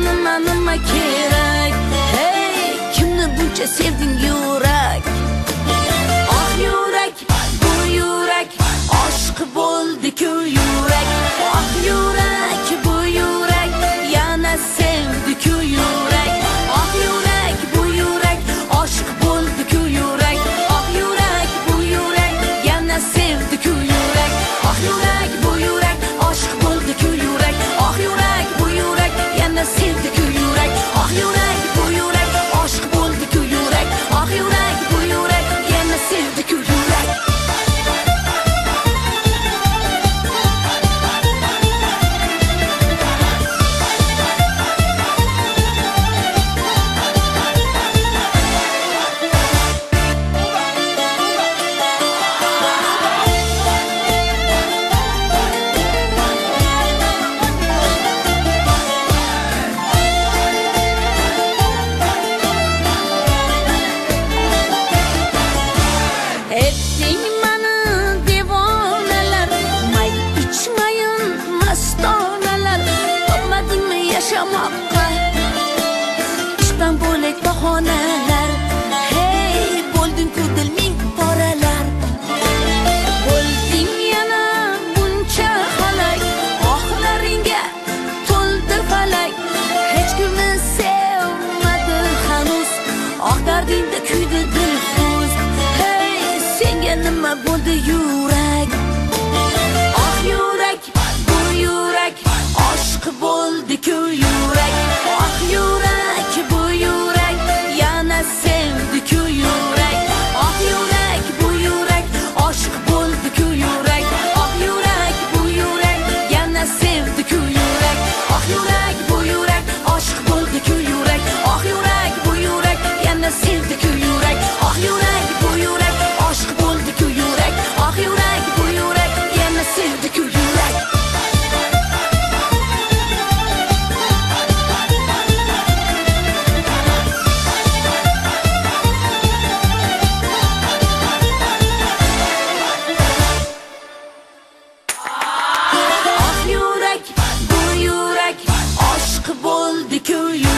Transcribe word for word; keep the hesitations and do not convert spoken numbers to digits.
nima nima kerak? Hey, kimni buncha sevding yurak? Ah yurak, bu yurak oshq bo'ldi-ku yurak. Ah yurak, bu yurak yana sevdi-ku yurak. Ah yurak, bu yurak oshq bo'ldi-ku yurak. Ah yurak, bu yurak yana sevdi-ku yurak. Ah yurak, bu yurak oshq bo'ldi-ku yurak. Ah yurak, bu yurak yana sevdi-ku yurak. Ah yurak, bu yurak oshq bo'ldi-ku yurak. Ah yurak, bu yurak yana sevdi-ku yurak. Etding mani devonalar, may ichmayin mastonalar. Topmadingmi yashamoqqa ishdan bo'lak bahonalar? Hey, bo'lding-ku dil ming poralar. Bo'lding yana buncha halak, ohlaringga to'ldi falak. Hech kimni sevmadi hanuz, oh dardingda kuydi dilfuz. Senga nima bo'ldi yurak? Ah yurak, bu yurak oshq bo'ldi-ku yurak. Ah yurak, bu yurak yana sevdi-ku yurak. Ah yurak, bu yurak oshq bo'ldi-ku yurak. Ah yurak, bu yurak yana sevdi-ku yurak. Ah yurak, bu yurak oshq bo'ldi-ku yurak. Ah yurak, bu yurak yana sevdi-ku yurak. Ah yurak, bu yurak oshq bo'ldi-ku yurak. Ah yurak, bu yurak yana sevdi-ku yurak. Ah yurak, bu yurak oshq bo'ldi-ku yurak.